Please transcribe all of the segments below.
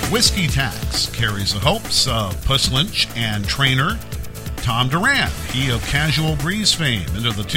Whiskey Tax carries the hopes of Puss Lynch and trainer Tom Duran, he of Casual Breeze fame, into the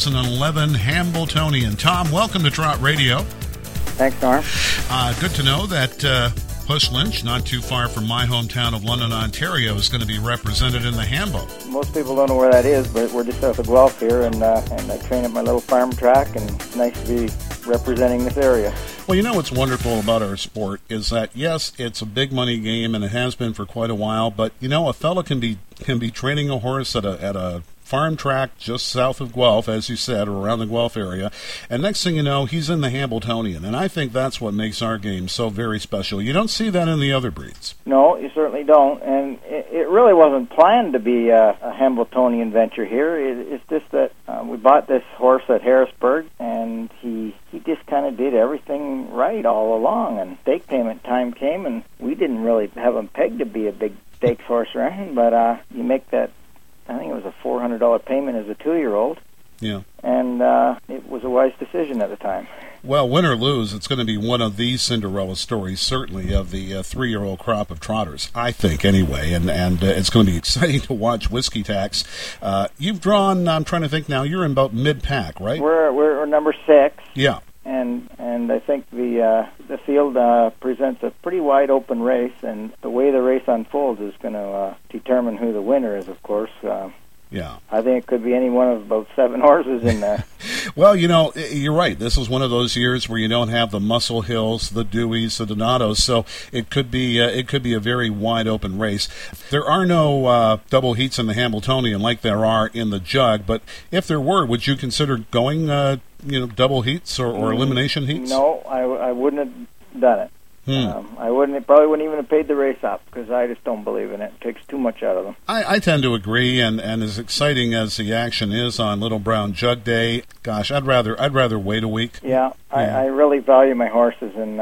2011 Hambletonian. Tom, welcome to Trot Radio. Thanks, Norm. Good to know that Puss Lynch, not too far from my hometown of London, Ontario, is going to be represented in the Hambo. Most people don't know where that is, but we're just south of Guelph here, and I train at my little farm track, and it's nice to be representing this area. Well, you know what's wonderful about our sport is that, yes, it's a big money game, and it has been for quite a while, but, you know, a fella can be training a horse at a farm track just south of Guelph, as you said, or around the Guelph area, and next thing you know, he's in the Hambletonian, and I think that's what makes our game so very special. You don't see that in the other breeds. No, you certainly don't, and it really wasn't planned to be a Hambletonian venture here. It's just that we bought this horse at Harrisburg, and he just kind of did everything right all along, and stake payment time came, and we didn't really have him pegged to be a big stakes horse or anything, but you make that, I think it was a $400 payment as a 2-year-old. Yeah. And it was a wise decision at the time. Well, win or lose, it's going to be one of these Cinderella stories, certainly, of the 3-year-old crop of trotters, I think, anyway. And it's going to be exciting to watch Whiskey Tax. You've drawn, I'm trying to think now, you're in about mid-pack, right? We're number 6. Yeah. And I think the field presents a pretty wide open race, and the way the race unfolds is going to determine who the winner is, of course. Yeah. I think it could be any one of about 7 horses in there. Well, you know, you're right. This is one of those years where you don't have the Muscle Hills, the Deweys, the Donatos, so it could be a very wide open race. There are no double heats in the Hambletonian like there are in the Jug, but if there were, would you consider going double heats or elimination heats? No, I wouldn't have done it. I probably wouldn't even have paid the race up, because I just don't believe in it. It takes too much out of them. I tend to agree, and as exciting as the action is on Little Brown Jug Day, gosh, I'd rather wait a week. Yeah. I really value my horses, and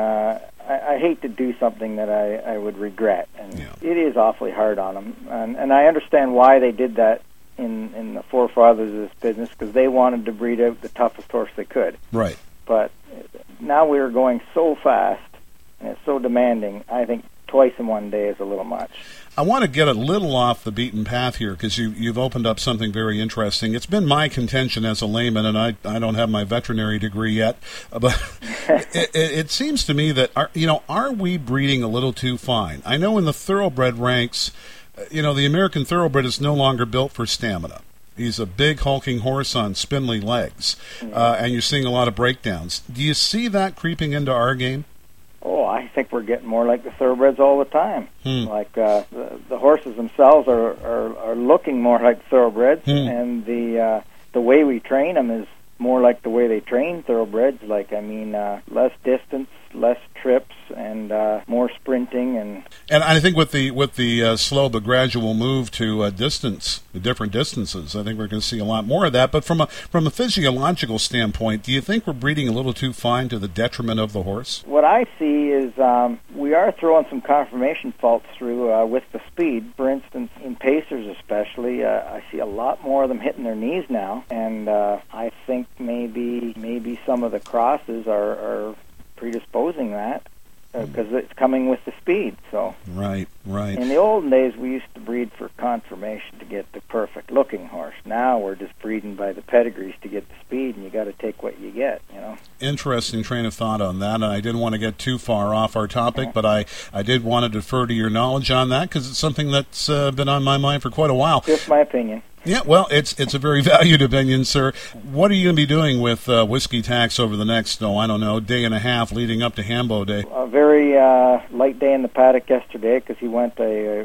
I hate to do something that I would regret, and It is awfully hard on them, and I understand why they did that in the forefathers of this business, because they wanted to breed out the toughest horse they could. Right. But now we are going so fast, and it's so demanding, I think twice in one day is a little much. I want to get a little off the beaten path here, because you've opened up something very interesting. It's been my contention as a layman, and I don't have my veterinary degree yet, but it seems to me that, are we breeding a little too fine? I know in the thoroughbred ranks, the American thoroughbred is no longer built for stamina. He's a big, hulking horse on spindly legs, and you're seeing a lot of breakdowns. Do you see that creeping into our game? Oh, I think we're getting more like the thoroughbreds all the time. Like the horses themselves are looking more like thoroughbreds, and the way we train them is more like the way they train thoroughbreds. Less distance, less trips, and more sprinting, and I think with the slow but gradual move to different distances, I think we're going to see a lot more of that. But from a physiological standpoint, do you think we're breeding a little too fine to the detriment of the horse? What I see is we are throwing some conformation faults through with the speed. For instance, in pacers especially, I see a lot more of them hitting their knees now, and I think maybe some of the crosses are predisposing that, because it's coming with the speed. So right. In the olden days, we used to breed for conformation to get the perfect looking horse. Now we're just breeding by the pedigrees to get the speed, and you got to take what you get. Interesting train of thought on that, and I didn't want to get too far off our topic, but I did want to defer to your knowledge on that, because it's something that's been on my mind for quite a while. Just my opinion. Yeah, well, it's a very valued opinion, sir. What are you going to be doing with Whiskey Tax over the next, day and a half leading up to Hambo Day? A very light day in the paddock yesterday, because he went a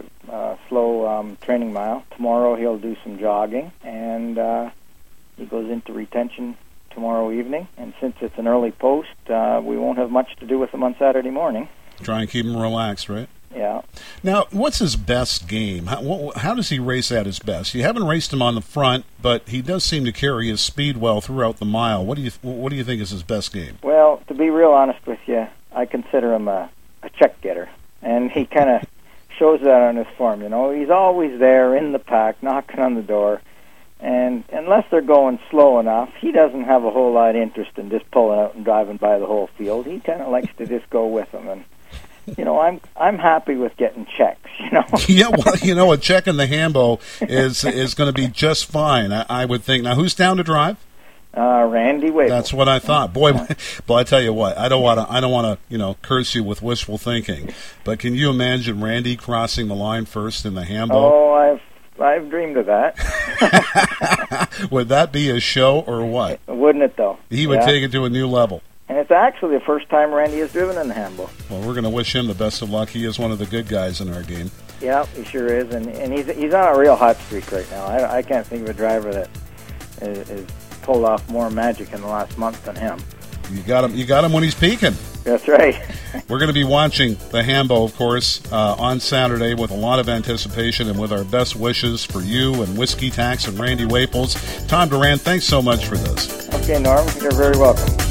slow training mile. Tomorrow he'll do some jogging, and he goes into retention tomorrow evening. And since it's an early post, we won't have much to do with him on Saturday morning. Try and keep him relaxed, right? Yeah. Now, what's his best game? How does he race at his best? You haven't raced him on the front, but he does seem to carry his speed well throughout the mile. What do you think is his best game? Well, to be real honest with you, I consider him a check getter, and he kind of shows that on his form. He's always there in the pack, knocking on the door, and unless they're going slow enough, he doesn't have a whole lot of interest in just pulling out and driving by the whole field. He kind of likes to just go with them, and I'm happy with getting checks. Yeah, well, a check in the Hambo is going to be just fine, I would think. Now, who's down to drive? Randy Wade. That's what I thought. Boy, I tell you what, I don't want to, curse you with wishful thinking, but can you imagine Randy crossing the line first in the Hambo? Oh, I've dreamed of that. Would that be a show or what? Wouldn't it, though? He would take it to a new level. And it's actually the first time Randy has driven in the Hambo. Well, we're going to wish him the best of luck. He is one of the good guys in our game. Yeah, he sure is, and he's on a real hot streak right now. I can't think of a driver that is pulled off more magic in the last month than him. You got him when he's peaking. That's right. We're going to be watching the Hambo, of course, on Saturday with a lot of anticipation and with our best wishes for you and Whiskey Tax and Randy Waples. Tom Duran, thanks so much for this. Okay, Norm, you're very welcome.